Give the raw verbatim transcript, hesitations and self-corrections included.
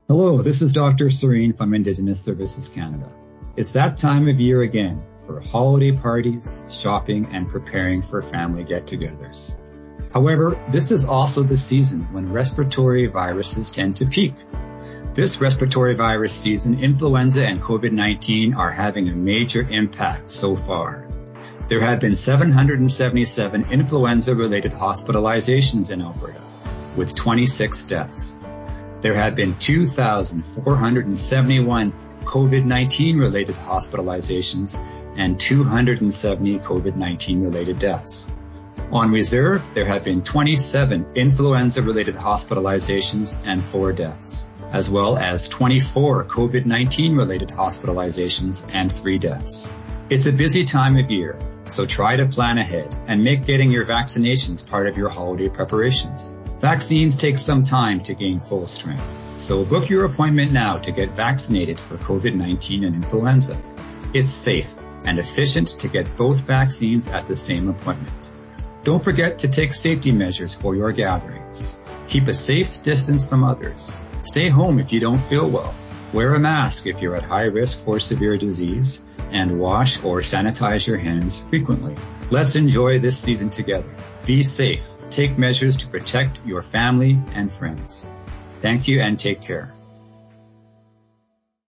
Hello, this is Doctor Serene from Indigenous Services Canada. It's that time of year again for holiday parties, shopping, and preparing for family get-togethers. However, this is also the season when respiratory viruses tend to peak. This respiratory virus season, influenza and COVID nineteen are having a major impact so far. There have been seven hundred seventy-seven influenza-related hospitalizations in Alberta, with twenty-six deaths. There have been two thousand four hundred seventy-one COVID nineteen related hospitalizations and two hundred seventy COVID nineteen related deaths. On reserve, there have been twenty-seven influenza-related hospitalizations and four deaths, as well as twenty-four COVID nineteen related hospitalizations and three deaths. It's a busy time of year, so try to plan ahead and make getting your vaccinations part of your holiday preparations. Vaccines take some time to gain full strength, so book your appointment now to get vaccinated for COVID nineteen and influenza. It's safe and efficient to get both vaccines at the same appointment. Don't forget to take safety measures for your gatherings. Keep a safe distance from others. Stay home if you don't feel well. Wear a mask if you're at high risk for severe disease, and wash or sanitize your hands frequently. Let's enjoy this season together. Be safe. Take measures to protect your family and friends. Thank you and take care.